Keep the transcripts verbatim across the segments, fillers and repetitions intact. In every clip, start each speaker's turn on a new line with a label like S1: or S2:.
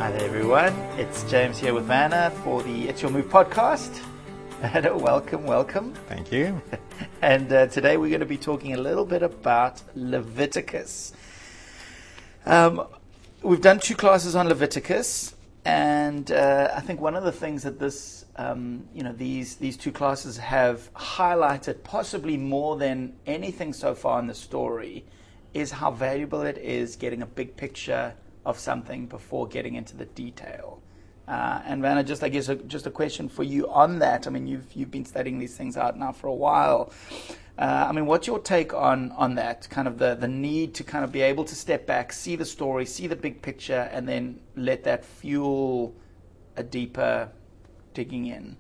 S1: Hi there, everyone. It's James here with Vanna for the It's Your Move podcast. Hello, welcome, welcome.
S2: Thank you.
S1: And uh, today we're going to be talking a little bit about Leviticus. Um, we've done two classes on Leviticus, and uh, I think one of the things that this, um, you know, these these two classes have highlighted, possibly more than anything so far in the story, is how valuable it is getting a big picture of something before getting into the detail. Uh, and Vanna, just I guess a, just a question for you on that. I mean, you've you've been studying these things out now for a while. Uh, I mean, what's your take on on that? Kind of the the need to kind of be able to step back, see the story, see the big picture, and then let that fuel a deeper digging in.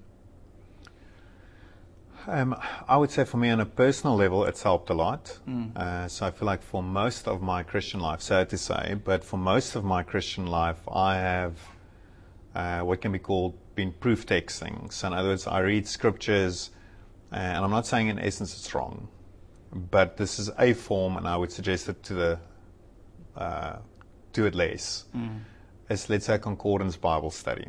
S2: Um, I would say for me on a personal level, it's helped a lot.
S1: Mm.
S2: Uh, so I feel like for most of my Christian life, sad to say, but for most of my Christian life, I have uh, what can be called been proof texting. So in other words, I read scriptures, uh, and I'm not saying in essence it's wrong, but this is a form, and I would suggest it to the uh, do it less.
S1: Mm.
S2: It's, let's say, concordance Bible study.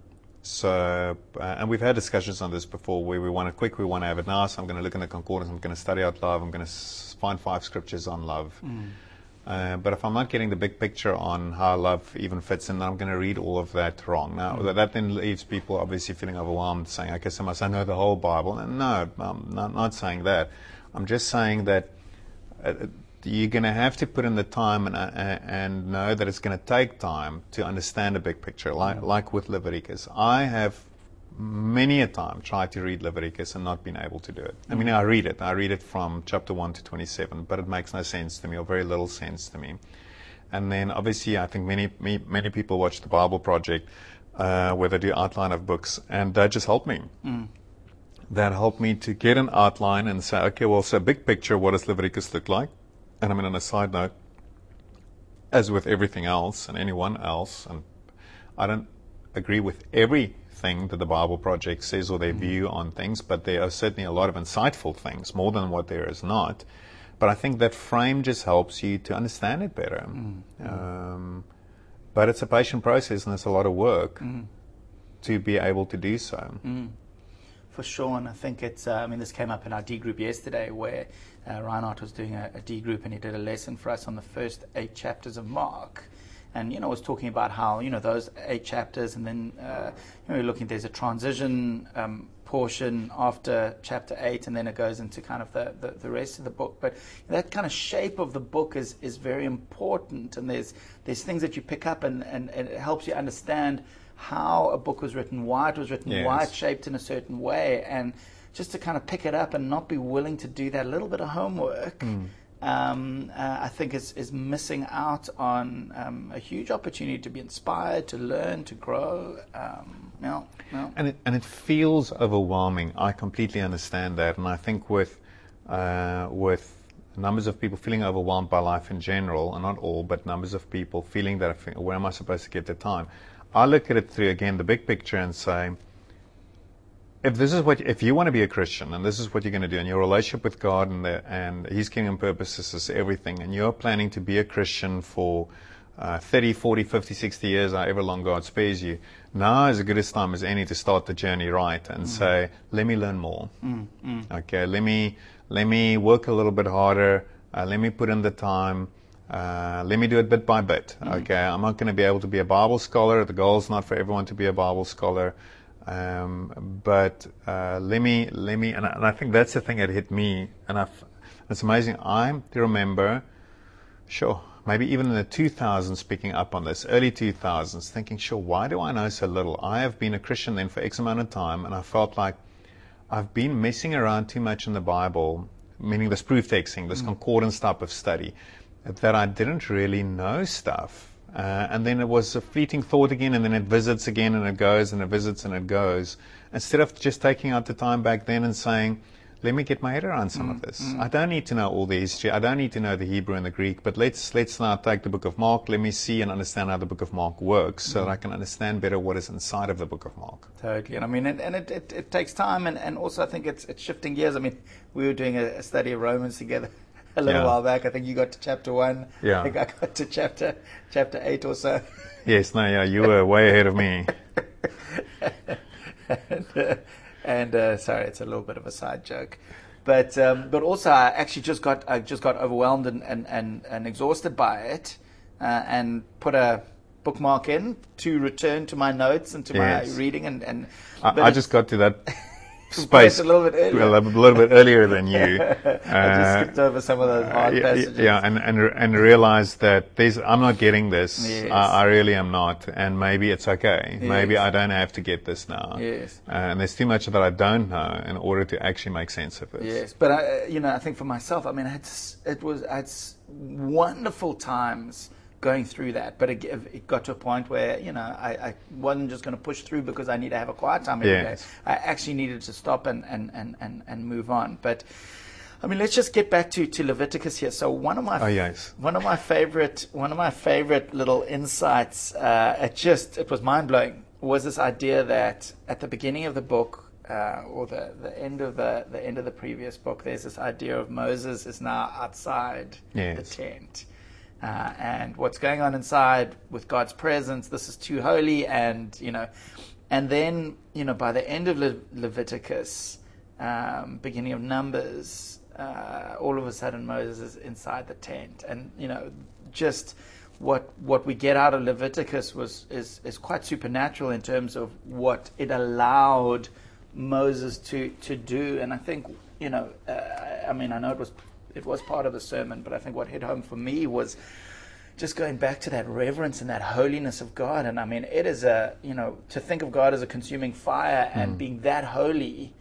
S2: So, uh, and we've had discussions on this before where we want it quick, we want to have it now, so I'm going to look in the concordance, I'm going to study out love, I'm going to s- find five scriptures on love.
S1: Mm.
S2: Uh, but if I'm not getting the big picture on how love even fits in, then I'm going to read all of that wrong. Now,
S1: Mm.
S2: that then leaves people obviously feeling overwhelmed, saying, okay, so must I know the whole Bible? And no, I'm not, not saying that. I'm just saying that uh, you're going to have to put in the time and, uh, and know that it's going to take time to understand the big picture, like,
S1: Mm.
S2: like with Leviticus. I have many a time tried to read Leviticus and not been able to do it. I mean, I read it. I read it from chapter one to twenty-seven, but it makes no sense to me, or very little sense to me. And then, obviously, I think many many, many people watch the Bible Project, uh, where they do outline of books, and that just helped me.
S1: Mm.
S2: That helped me to get an outline and say, okay, well, so big picture, what does Leviticus look like? And I mean, on a side note, as with everything else and anyone else, and I don't agree with everything that the Bible Project says or their mm-hmm. view on things, but there are certainly a lot of insightful things, more than what there is not. But I think that frame just helps you to understand it better.
S1: Mm-hmm.
S2: Um, but it's a patient process, and it's a lot of work
S1: Mm-hmm.
S2: to be able to do so.
S1: Mm. For sure, and I think it's, uh, I mean, this came up in our D group yesterday where uh, Reinhardt was doing a, a D group and he did a lesson for us on the first eight chapters of Mark. And, you know, was talking about how, you know, those eight chapters and then, uh, you know, you're looking, there's a transition um, portion after chapter eight and then it goes into kind of the, the, the rest of the book. But that kind of shape of the book is, is very important, and there's there's things that you pick up and, and, and it helps you understand how a book was written, why it was written,
S2: yes.
S1: why it's shaped in a certain way, and just to kind of pick it up and not be willing to do that little bit of homework,
S2: Mm.
S1: um, uh, I think is, is missing out on um, a huge opportunity to be inspired, to learn, to grow. Um, no, no.
S2: And it, and it feels overwhelming. I completely understand that, and I think with uh, with numbers of people feeling overwhelmed by life in general, and not all, but numbers of people feeling that, where am I supposed to get the time? I look at it through, again, the big picture and say, if this is what, if you want to be a Christian and this is what you're going to do, and your relationship with God and, the, and His kingdom purposes is everything, and you're planning to be a Christian for uh, thirty, forty, fifty, sixty years, however long God spares you, now is as good a time as any to start the journey right and mm. say, let me learn more.
S1: Mm, mm.
S2: Okay, let me, let me work a little bit harder, uh, let me put in the time. Uh, let me do it bit by bit.
S1: Mm-hmm.
S2: Okay, I'm not going to be able to be a Bible scholar. The goal is not for everyone to be a Bible scholar, um, but uh, let me, let me, and I, and I think that's the thing that hit me. And I've, it's amazing. I remember, sure, maybe even in the two thousands, picking up on this, early two thousands, thinking, sure, why do I know so little? I have been a Christian then for X amount of time, and I felt like I've been messing around too much in the Bible, meaning this proof texting, this mm. concordance type of study, that I didn't really know stuff. Uh, and then it was a fleeting thought again, and then it visits again, and it goes, and it visits, and it goes. Instead of just taking out the time back then and saying, let me get my head around some mm, of this. Mm. I don't need to know all the history. I don't need to know the Hebrew and the Greek, but let's let's now take the book of Mark. Let me see and understand how the book of Mark works so mm. that I can understand better what is inside of the book of Mark.
S1: Totally. And I mean, and, and it, it, it takes time, and, and also I think it's, it's shifting gears. I mean, we were doing a, a study of Romans together a little
S2: Yeah.
S1: while back. I think you got to chapter one.
S2: Yeah.
S1: I think I got to chapter chapter eight or so.
S2: Yes, no, yeah, you were way ahead of me.
S1: and uh, and uh, sorry, it's a little bit of a side joke, but um, but also I actually just got I just got overwhelmed and and, and, and exhausted by it, uh, and put a bookmark in to return to my notes and to
S2: Yes.
S1: my reading and and.
S2: I,
S1: but
S2: I
S1: it-
S2: just got to that
S1: Quite
S2: space
S1: a little bit earlier.
S2: well, a little bit earlier than you.
S1: I just
S2: Uh,
S1: skipped over some of those hard
S2: yeah,
S1: passages.
S2: yeah, and and and realize that there's, I'm not getting this.
S1: Yes.
S2: I, I really am not, and maybe it's okay. Maybe
S1: Yes.
S2: I don't have to get this now.
S1: Yes.
S2: Uh, and there's too much that I don't know in order to actually make sense of this.
S1: Yes, but I, you know, I think for myself, I mean, I had, s- it was I had s- wonderful times going through that, but it, it got to a point where you know I, I wasn't just going to push through because I need to have a quiet time every
S2: Yes.
S1: day. I actually needed to stop and, and, and, and, and move on. But I mean, let's just get back to, to Leviticus here. So one of my
S2: Oh, yes.
S1: one of my favorite one of my favorite little insights, uh, it just it was mind blowing, was this idea that at the beginning of the book. Uh, or the, the end of the the end of the previous book, there's this idea of Moses is now outside
S2: Yes.
S1: the tent, uh, and what's going on inside with God's presence. This is too holy, and you know, and then you know by the end of Le- Leviticus, um, beginning of Numbers, uh, all of a sudden Moses is inside the tent, and you know just. What what we get out of Leviticus was is, is quite supernatural in terms of what it allowed Moses to, to do, and I think you know, uh, I mean, I know it was it was part of the sermon, but I think what hit home for me was just going back to that reverence and that holiness of God. And I mean, it is a you know to think of God as a consuming fire and
S2: Mm.
S1: being that holy,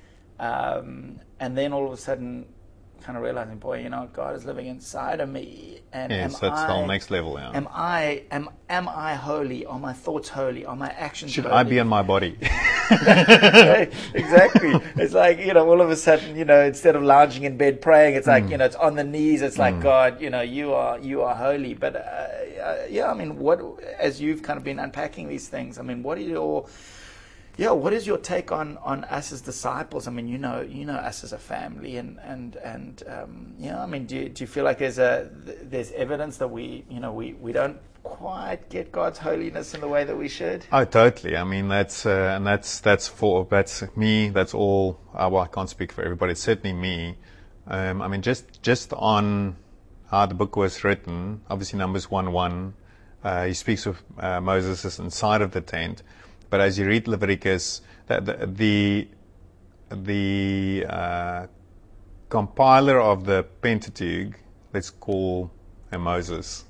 S1: um, and then all of a sudden, kind of realizing, boy, you know, God is living inside of me, and
S2: Yes,
S1: am
S2: that's
S1: I,
S2: the whole next level. Yeah.
S1: Am I am am I holy? Are my thoughts holy? Are my actions
S2: Should
S1: holy?
S2: I be in my body?
S1: Exactly. It's like, you know, all of a sudden, you know, instead of lounging in bed praying, it's like,
S2: Mm.
S1: you know, it's on the knees. It's like, God, you know, you are you are holy. But uh, uh, yeah, I mean, what as you've kind of been unpacking these things, I mean, what are your yeah, what is your take on, on us as disciples? I mean, you know, you know us as a family, and and and um, you know, I mean, do you, do you feel like there's a there's evidence that we, you know, we, we don't quite get God's holiness in the way that we should?
S2: Oh, totally. I mean, that's uh, and that's that's for that's me. That's all. Uh, well, I can't speak for everybody. It's certainly me. Um, I mean, just just on how the book was written. Obviously, Numbers one one. Uh, he speaks of uh, Moses is inside of the tent, but as you read Leviticus, the the the, the uh, compiler of the Pentateuch, let's call him Moses.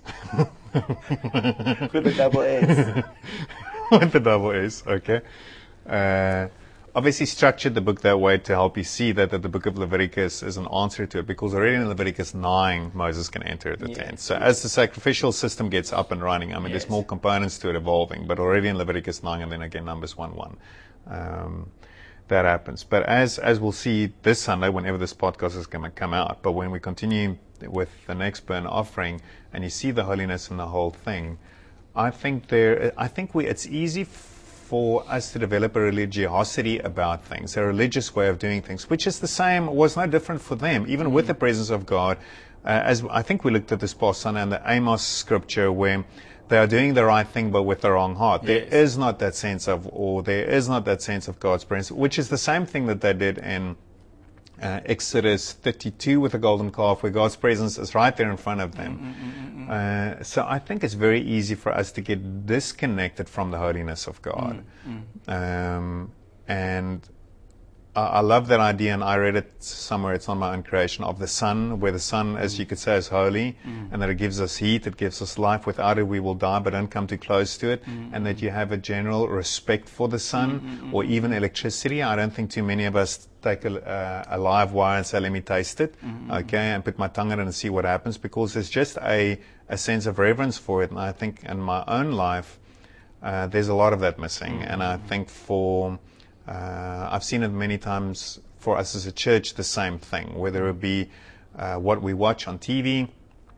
S1: With a double S.
S2: With the double S, okay. Uh, obviously structured the book that way to help you see that, that the book of Leviticus is an answer to it, because already in Leviticus nine, Moses can enter the
S1: Yes,
S2: tent. So
S1: yes.
S2: as the sacrificial system gets up and running, I mean,
S1: Yes.
S2: there's more components to it evolving, but already in Leviticus nine and then again Numbers one one, um, that happens. But as, as we'll see this Sunday, whenever this podcast is going to come out, but when we continue with the next burnt offering and you see the holiness in the whole thing, I think there, I think we, it's easy for us to develop a religiosity about things, a religious way of doing things, which is the same, was no different for them, even with the presence of God. Uh, as I think we looked at this past Sunday in the Amos scripture, where they are doing the right thing but with the wrong heart.
S1: Yes.
S2: There is not that sense of awe, there is not that sense of God's presence, which is the same thing that they did in uh, Exodus thirty-two with the golden calf, where God's presence is right there in front of them.
S1: Mm-mm-mm-mm.
S2: Uh, so I think it's very easy for us to get disconnected from the holiness of God.
S1: Mm-mm.
S2: Um, and I, I love that idea, and I read it somewhere, it's on my own creation, of the sun, where the sun, as you could say, is holy,
S1: Mm.
S2: and that it gives us heat, it gives us life. Without it we will die, but don't come too close to it.
S1: Mm.
S2: And that you have a general respect for the sun,
S1: Mm-mm-mm.
S2: or even electricity. I don't think too many of us take a, uh, a live wire and say, let me taste it,
S1: Mm-mm.
S2: okay, and put my tongue in it and see what happens, because there's just a, a sense of reverence for it. And I think in my own life, uh, there's a lot of that missing.
S1: Mm-hmm.
S2: And I think for, uh, I've seen it many times for us as a church, the same thing, whether it be uh, what we watch on T V,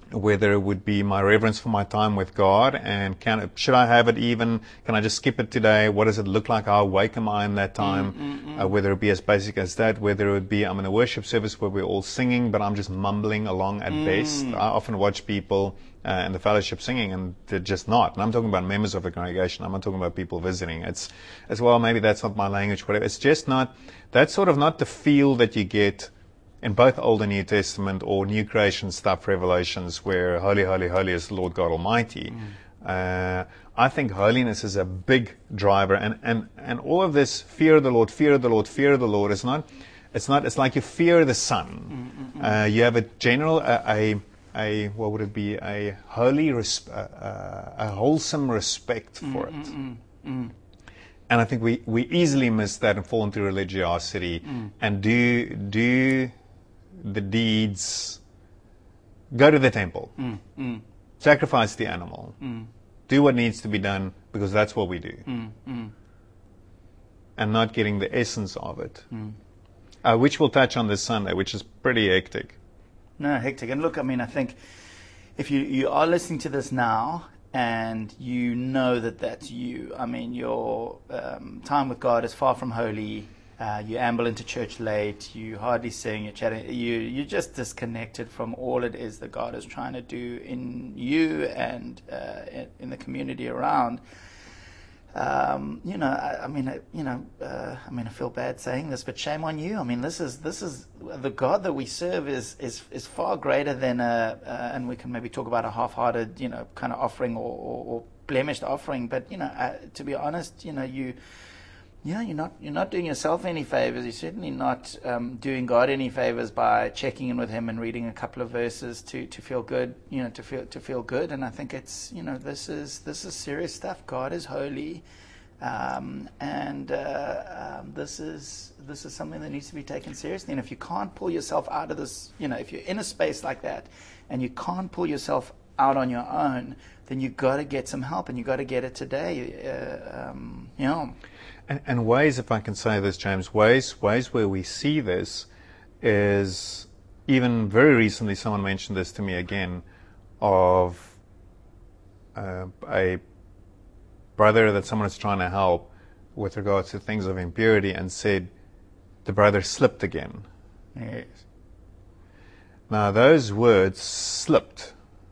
S2: whether it would be my reverence for my time with God, and can should I have it even, can I just skip it today? What does it look like? How awake am I in that time? Mm, mm, mm. Uh, whether it be as basic as that, whether it would be I'm in a worship service where we're all singing, but I'm just mumbling along at mm. best. I often watch people uh, in the fellowship singing, and they're just not. And I'm talking about members of the congregation. I'm not talking about people visiting. It's as well, maybe that's not my language, whatever. It's just not, that's sort of not the feel that you get in both Old and New Testament or New Creation stuff, Revelations, where holy, holy, holy is the Lord God Almighty. Mm. Uh, I think holiness is a big driver, and, and, and all of this fear of the Lord, fear of the Lord, fear of the Lord is not, it's not, it's like you fear the sun. Mm, mm, mm. Uh, you have a general, uh, a, a, what would it be, a holy, res- uh, uh, a wholesome respect for mm, it. Mm, mm, mm. And I think we, we easily miss that and fall into religiosity mm. and do, do, the deeds, go to the temple, mm, mm. sacrifice the animal, mm. do what needs to be done because that's what we do, mm, mm. and not getting the essence of it, mm. uh, which we'll touch on this Sunday, which is pretty hectic.
S1: No, hectic. And look, I mean, I think if you, you are listening to this now and you know that that's you, I mean, your um, time with God is far from holy. Uh, you amble into church late, you hardly sing, you're chatting, you, you're just disconnected from all it is that God is trying to do in you and uh, in, in the community around. Um, you know, I, I mean, I, you know, uh, I mean, I feel bad saying this, but shame on you. I mean, this is this is the God that we serve is is is far greater than a, uh, and we can maybe talk about a half-hearted, you know, kind of offering or, or, or blemished offering. But you know, uh, to be honest, you know, you. Yeah, you're not you're not doing yourself any favors. You're certainly not um, doing God any favors by checking in with Him and reading a couple of verses to, to feel good. You know, to feel to feel good. And I think it's you know this is this is serious stuff. God is holy, um, and uh, um, this is this is something that needs to be taken seriously. And if you can't pull yourself out of this, you know, if you're in a space like that, and you can't pull yourself out on your own, then you got to get some help, and you got to get it today. Uh, um, you know.
S2: And, and ways, if I can say this, James, ways ways where we see this is, even very recently someone mentioned this to me again, of uh, a brother that someone is trying to help with regards to things of impurity, and said the brother slipped again.
S1: Yes.
S2: Now those words, slipped,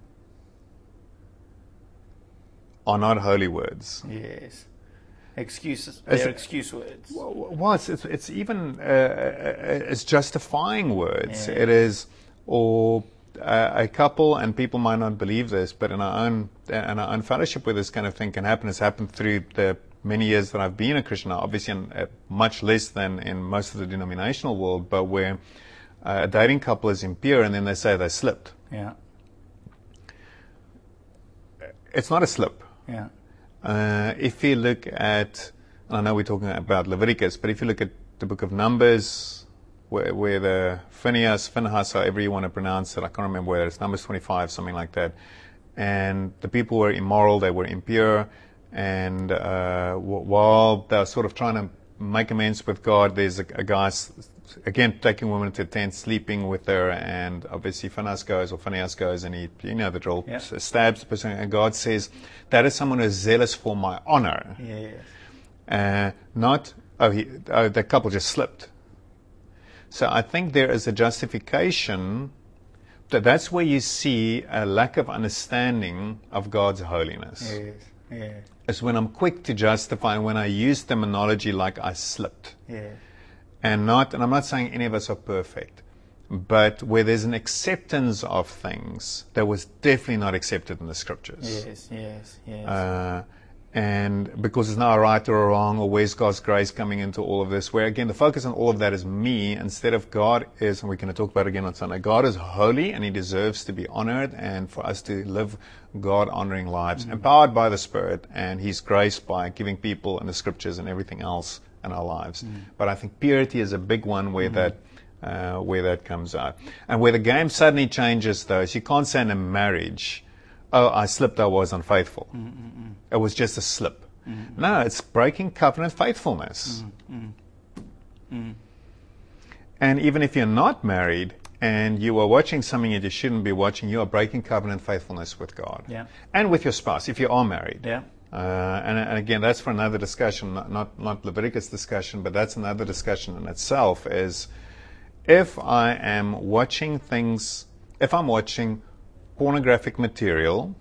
S2: are not holy words.
S1: Yes. Excuses. They're excuse words.
S2: Well, it's, it's, it's even uh, it's justifying words. Yeah. It is, or uh, a couple, and people might not believe this, but in our own in our own fellowship where this kind of thing can happen, it's happened through the many years that I've been a Christian. Now, obviously, in, uh, much less than in most of the denominational world, but where uh, a dating couple is impure, and then they say they slipped.
S1: Yeah.
S2: It's not a slip.
S1: Yeah.
S2: Uh, if you look at, I know we're talking about Leviticus, but if you look at the book of Numbers, where, where the Phinehas, Phinehas, however you want to pronounce it, I can't remember whether it's Numbers twenty-five, something like that, and the people were immoral, they were impure, and uh, while they're sort of trying to make amends with God, there's a, a guy, again, taking women to a tent, sleeping with her, and obviously Phinehas goes, or Phinehas goes, and he, you know the drill, yeah. stabs the person, and God says, that is someone who is zealous for my honor.
S1: Yes.
S2: Uh, not, oh, he, oh, the couple just slipped. So I think there is a justification, that that's where you see a lack of understanding of God's holiness.
S1: Yes. Yes.
S2: It's when I'm quick to justify, when I use terminology like I slipped.
S1: Yes.
S2: And not, and I'm not saying any of us are perfect, but where there's an acceptance of things that was definitely not accepted in the scriptures.
S1: Yes, yes, yes.
S2: Uh, and because it's not a right or a wrong, or where's God's grace coming into all of this, where again the focus on all of that is me, instead of God is, and we're going to talk about it again on Sunday, God is holy and He deserves to be honored, and for us to live God-honoring lives, mm-hmm. empowered by the Spirit and His grace by giving people in the scriptures and everything else in our lives. Mm. But I think purity is a big one where mm. that uh, where that comes out. And where the game suddenly changes, though, is you can't say in a marriage, oh, I slipped, I was unfaithful. Mm-mm-mm. It was just a slip. Mm-mm. No, it's breaking covenant faithfulness. Mm-mm. Mm. And even if you're not married and you are watching something that you shouldn't be watching, you are breaking covenant faithfulness with God.
S1: Yeah.
S2: And with your spouse, if you are married.
S1: Yeah.
S2: Uh, and, and again, that's for another discussion, not, not, not Leviticus discussion, but that's another discussion in itself, is if I am watching things, if I'm watching pornographic material,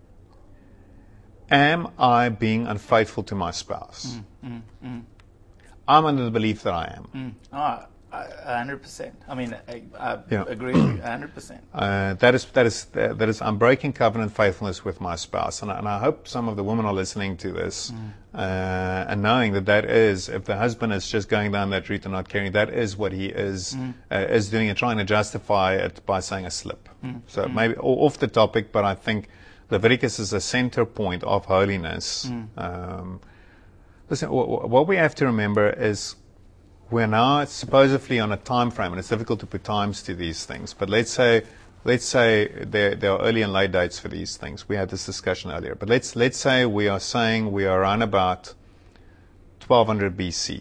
S2: am I being unfaithful to my spouse?
S1: Mm, mm, mm.
S2: I'm under the belief that I am.
S1: Mm. Oh, a hundred percent. I mean, I, I
S2: Yeah.
S1: agree with you, a hundred percent.
S2: Uh, that is, that is, that is, I'm breaking covenant faithfulness with my spouse, and I, and I hope some of the women are listening to this
S1: Mm.
S2: uh, and knowing that that is, if the husband is just going down that route and not caring, that is what he is
S1: Mm.
S2: uh, is doing and trying to justify it by saying a slip.
S1: Mm.
S2: So
S1: Mm.
S2: maybe o- off the topic, but I think Leviticus is a center point of holiness.
S1: Mm.
S2: Um, listen, w- w- what we have to remember is we're now supposedly on a time frame, and it's difficult to put times to these things. But let's say, let's say there, there are early and late dates for these things. We had this discussion earlier. But let's let's say we are saying we are around about twelve hundred B C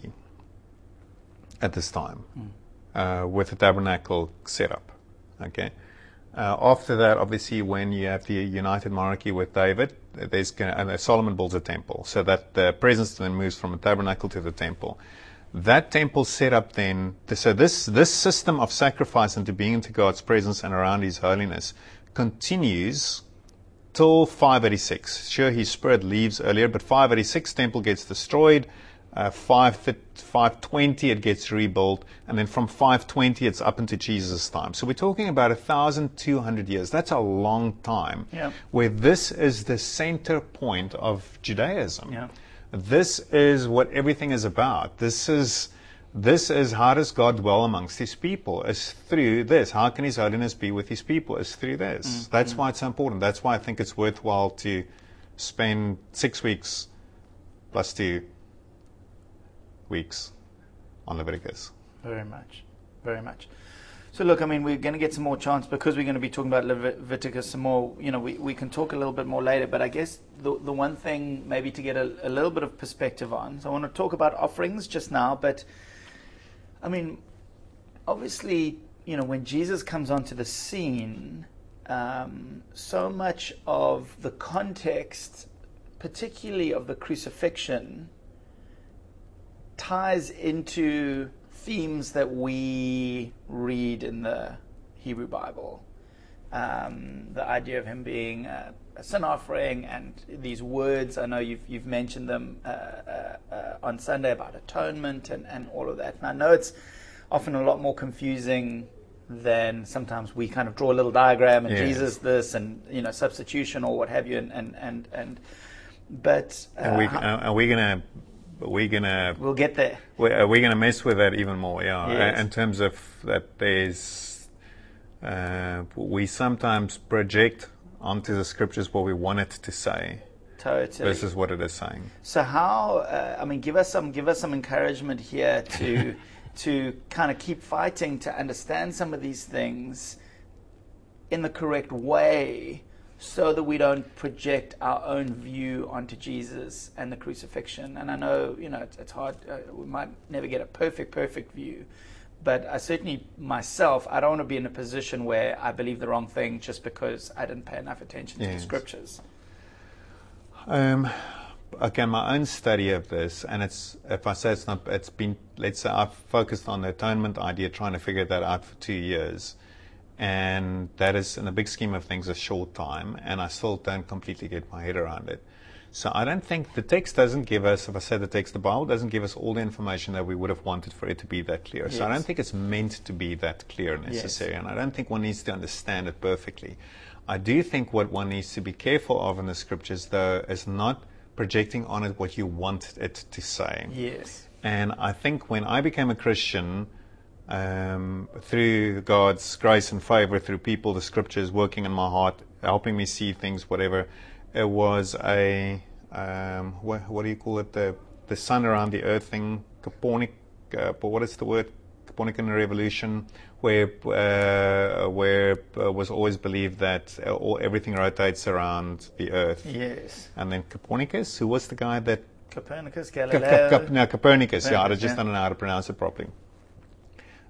S2: at this time
S1: Mm.
S2: uh, with the tabernacle set up. Okay. Uh, after that, obviously, when you have the united monarchy with David, there's gonna, and uh, Solomon builds a temple, so that the presence then moves from the tabernacle to the temple. That temple set up then, so this, this system of sacrifice and to being into God's presence and around His holiness continues till five eighty-six. Sure, His Spirit leaves earlier, but five eighty-six temple gets destroyed. Uh, five twenty it gets rebuilt, and then from five twenty it's up into Jesus' time. So we're talking about one thousand two hundred years. That's a long time.
S1: Yeah.
S2: Where this is the center point of Judaism.
S1: Yeah.
S2: This is what everything is about. This is this is how does God dwell amongst His people? Is through this. How can His holiness be with His people? Is through this.
S1: Mm,
S2: That's
S1: mm.
S2: why it's so important. That's why I think it's worthwhile to spend six weeks plus two weeks on Leviticus.
S1: Very much, very much. So look, I mean, we're going to get some more chance because we're going to be talking about Leviticus some more. You know, we, we can talk a little bit more later, but I guess the the one thing maybe to get a, a little bit of perspective on. So I want to talk about offerings just now, but I mean, obviously, you know, when Jesus comes onto the scene, um, so much of the context, particularly of the crucifixion, ties into themes that we read in the Hebrew Bible. Um, the idea of him being a, a sin offering, and these words, I know you've you've mentioned them uh, uh, uh, on Sunday about atonement and, and all of that. And I know it's often a lot more confusing than sometimes we kind of draw a little diagram and
S2: Yeah.
S1: Jesus this and, you know, substitution or what have you, and and and, and but uh,
S2: And we,
S1: how-
S2: uh, are we gonna we're gonna
S1: we'll get there.
S2: we- are we gonna mess with that even more? Yeah.
S1: Yes.
S2: In terms of that, there's uh, we sometimes project onto the scriptures what we want it to say
S1: Totally.
S2: versus what it is saying.
S1: So how? Uh, I mean, give us some give us some encouragement here to to kind of keep fighting to understand some of these things in the correct way, so that we don't project our own view onto Jesus and the crucifixion. And I know, you know, it's, it's hard. Uh, we might never get a perfect, perfect view, but I certainly myself, I don't want to be in a position where I believe the wrong thing just because I didn't pay enough attention to the
S2: Yes.
S1: scriptures.
S2: Um, again, my own study of this, and it's if I say it's not, it's been, let's say I've focused on the atonement idea, trying to figure that out for two years. And that is, in the big scheme of things, a short time, and I still don't completely get my head around it. So I don't think the text doesn't give us, if I say the text, the Bible doesn't give us all the information that we would have wanted for it to be that clear. So I
S1: Yes.
S2: don't think it's meant to be that clear necessary, and I don't think one needs to understand it perfectly. I do think what one needs to be careful of in the scriptures, though, is not projecting on it what you want it to say.
S1: Yes.
S2: And I think when I became a Christian, um, through God's grace and favor, through people, the scriptures working in my heart, helping me see things, whatever, it was a, um, what, what do you call it, the the sun around the earth thing, Copernic, uh, but what is the word, Copernican revolution, where uh, where uh, was always believed that uh, all, everything rotates around the earth.
S1: Yes.
S2: And then Copernicus, who was the guy that
S1: Copernicus,
S2: Cap-
S1: Galileo.
S2: Cap- Cap- no, Copernicus, yeah, I
S1: Copernicus,
S2: just
S1: yeah.
S2: don't know how to pronounce it properly.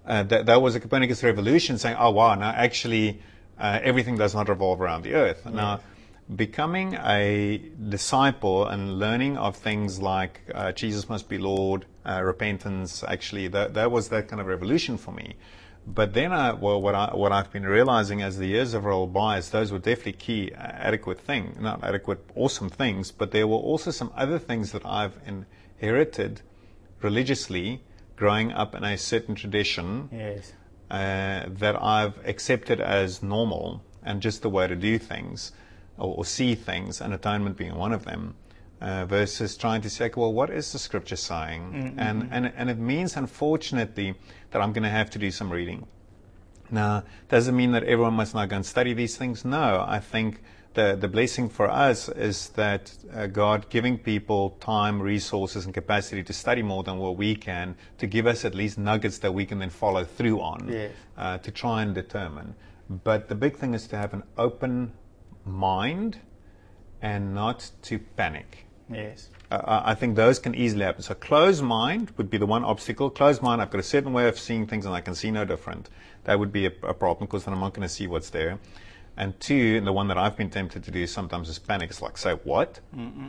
S2: uh, that, that was a Copernicus revolution, saying, oh, wow, now actually uh, everything does not revolve around the earth. Yeah. Now, becoming a disciple and learning of things like uh, Jesus must be Lord, uh, repentance, actually, that, that was that kind of revolution for me. But then, I, well, what, I, what I've been realizing as the years have rolled by is those were definitely key, uh, adequate things, not adequate, awesome things, but there were also some other things that I've inherited religiously, growing up in a certain tradition,
S1: yes.
S2: uh, that I've accepted as normal and just the way to do things, or, or see things, and atonement being one of them. Uh, versus trying to say, well, what is the scripture saying? Mm-hmm. And, and and it means, unfortunately, that I'm going to have to do some reading. Now, does it mean that everyone must now go and study these things? No. I think the, the blessing for us is that uh, God giving people time, resources, and capacity to study more than what we can, to give us at least nuggets that we can then follow through on,
S1: yes.
S2: uh, to try and determine. But the big thing is to have an open mind and not to panic.
S1: Yes.
S2: Uh, I think those can easily happen. So closed mind would be the one obstacle. Closed mind, I've got a certain way of seeing things and I can see no different. That would be a, a problem because then I'm not going to see what's there. And two, and the one that I've been tempted to do sometimes is panic. It's like, say, what?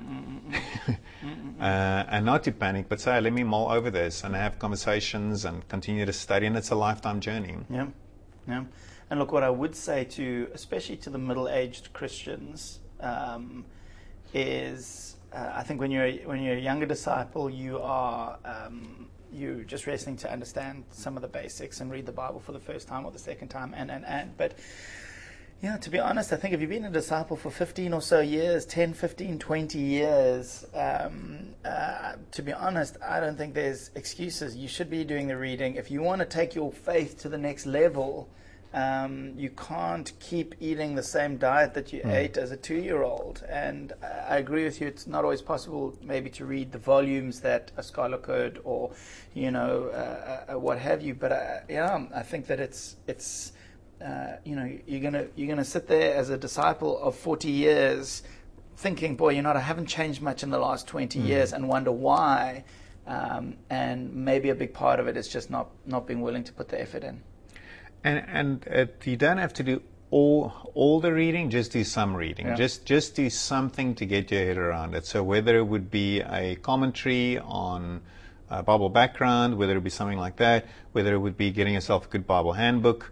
S2: uh, and not to panic, but say, let me mull over this and have conversations and continue to study. And it's a lifetime journey.
S1: Yeah, yeah. And look, what I would say to, especially to the middle-aged Christians, um, is... Uh, I think when you're when you're a younger disciple, you are um, you just wrestling to understand some of the basics and read the Bible for the first time or the second time, and and and. But yeah, to be honest, I think if you've been a disciple for fifteen or so years, ten, fifteen, twenty years, um, uh, to be honest, I don't think there's excuses. You should be doing the reading if you want to take your faith to the next level. Um, you can't keep eating the same diet that you mm. ate as a two-year-old. And I agree with you, it's not always possible maybe to read the volumes that a scholar could, or, you know, uh, uh, what have you. But, uh, yeah, I think that it's, it's uh, you know, you're going to you're gonna sit there as a disciple of forty years thinking, boy, you know, I haven't changed much in the last twenty mm. years, and wonder why. Um, and maybe a big part of it is just not, not being willing to put the effort in.
S2: And, and uh, you don't have to do all all the reading, just do some reading.
S1: Yeah.
S2: Just just do something to get your head around it. So whether it would be a commentary on a Bible background, whether it would be something like that, whether it would be getting yourself a good Bible handbook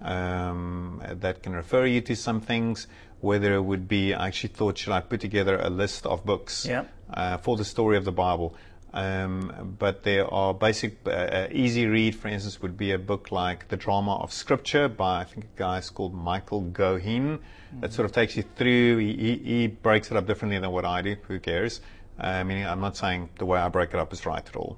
S2: um, that can refer you to some things, whether it would be, I actually thought, should I put together a list of books
S1: yeah.
S2: uh, for the story of the Bible? Um, but there are basic, uh, easy read, for instance, would be a book like The Drama of Scripture by, I think, a guy called Michael Goheen, mm-hmm. that sort of takes you through. He, he, he breaks it up differently than what I do. Who cares? Uh, meaning, I'm not saying the way I break it up is right at all.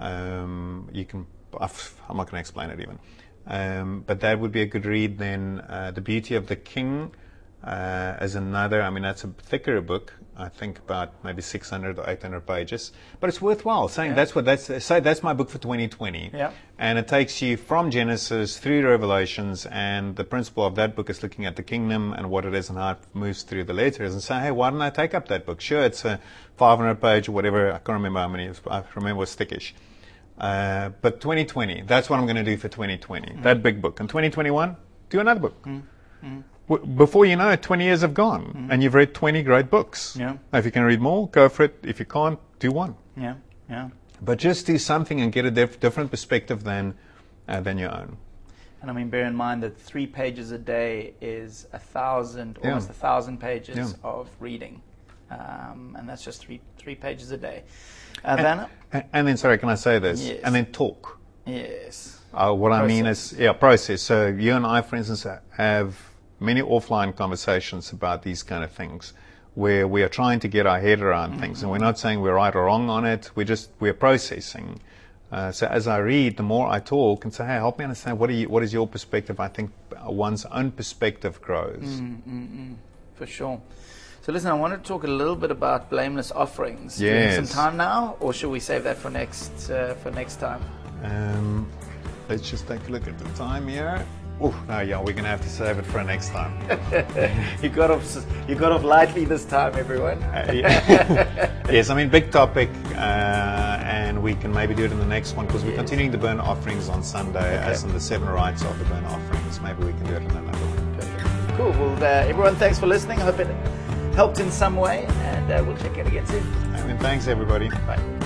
S2: Um, you can, I've, I'm not going to explain it even. Um, but that would be a good read. Then uh, The Beauty of the King uh, is another. I mean, that's a thicker book. I think about maybe six hundred or eight hundred pages, but it's worthwhile saying yeah. that's what that's say that's my book for twenty twenty.
S1: Yeah.
S2: And it takes you from Genesis through Revelations, and the principle of that book is looking at the kingdom and what it is and how it moves through the letters, and say, hey, why don't I take up that book? Sure, it's a five hundred page or whatever. I can't remember how many. I remember it was thickish. Uh, but twenty twenty, that's what I'm going to do for twenty twenty. Mm. That big book. And twenty twenty-one, do another book. Mm. Mm. Before you know it, twenty years have gone, mm-hmm. and you've read twenty great books.
S1: Yeah.
S2: If you can read more, go for it. If you can't, do one.
S1: Yeah, yeah.
S2: But just do something and get a diff- different perspective than uh, than your own.
S1: And I mean, bear in mind that three pages a day is a thousand,
S2: yeah.
S1: almost a thousand pages
S2: yeah.
S1: of reading, um, and that's just three three pages a day. Uh, then,
S2: and, and then, sorry, can I say this?
S1: Yes.
S2: And then talk.
S1: Yes.
S2: Uh, what
S1: process.
S2: I mean is, yeah, process. So you and I, for instance, have many offline conversations about these kind of things where we are trying to get our head around mm-hmm. things, and we're not saying we're right or wrong on it. We're just, we're processing. Uh, so as I read, the more I talk and say, hey, help me understand, what, are you, what is your perspective? I think one's own perspective grows.
S1: Mm-hmm. For sure. So listen, I want to talk a little bit about blameless offerings.
S2: Yes.
S1: Do you have some time now, or should we save that for next, uh, for next time?
S2: Um, let's just take a look at the time here. Oh, no, yeah, we're going to have to save it for next time.
S1: you got off, you got off lightly this time, everyone.
S2: uh, yeah. Yes, I mean, big topic, uh, and we can maybe do it in the next one because we're
S1: Yes.
S2: continuing the burnt offerings on Sunday,
S1: Okay.
S2: as in the seven rites of the burnt offerings. Maybe we can do it in another one.
S1: Perfect. Cool. Well, uh, everyone, thanks for listening. I hope it helped in some way, and uh, we'll check in again soon.
S2: I mean, thanks everybody.
S1: Bye.